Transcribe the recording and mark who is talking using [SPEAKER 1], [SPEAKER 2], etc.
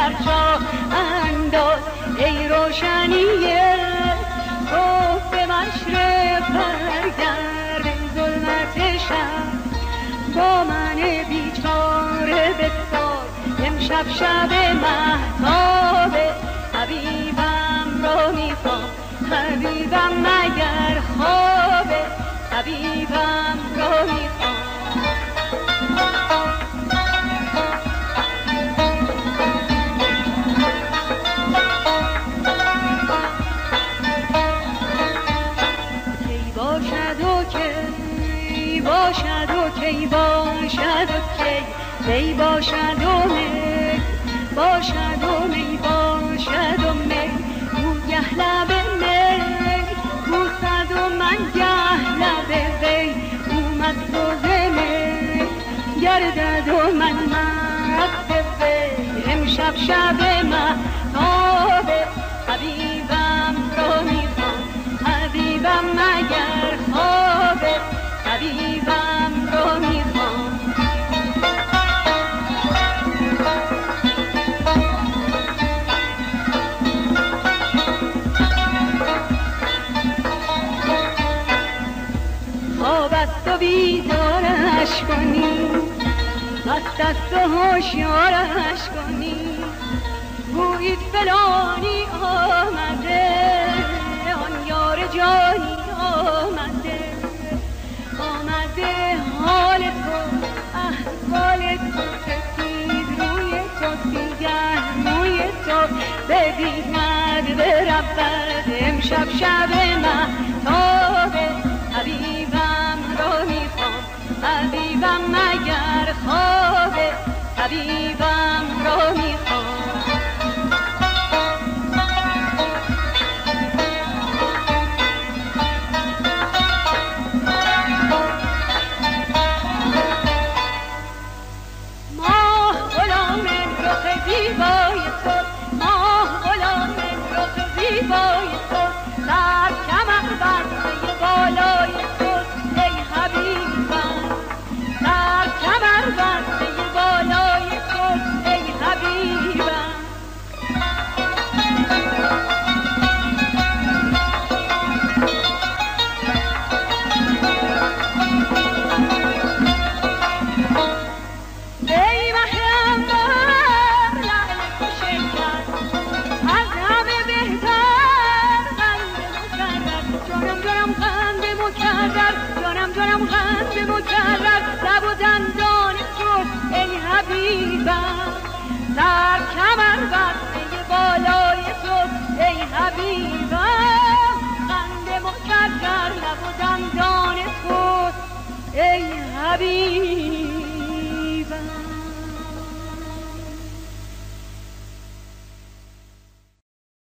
[SPEAKER 1] در جا انداز ای روشنی تو به مشرق برگرد ظلمت شب با من بیچاره بساز امشب شب مهتاب حبیبم رو میخوام حبیبم مگر خوابه حبیبم رو میخوام کی باشد و کی باشد و کی باشد و کی می باشد و می باشد و می باشد و می او گه لب می بوسد و من گه لب وی او مست و می گردد و من مست وی امشب شب مهتاب حبیبم رو میخوام حبیبم مگر خوابه حبیبم رو میخوام خواب است و بیدارش کنی مست است و هوشیارش کنی گویید فلانی آمده آن یار جانی آمده آمده حال تو احوال تو سفید روی تو سیاه موی تو ببیند برود امشب شب مهتاب حبیبم رو میخوام حبیبم مگر خوابه حبیبم رو میخوام زیبای تو ماه غلام رخ زیبای تو در کمر بسته بالای تو ای حبیبم در کمر بسته بالای تو ای حبیبم جانم قند مکرر لب و دندان تو ای حبیبم در کمر بسته بالای تو ای حبیبم قند مکرر لب و دندان تو ای حبیبم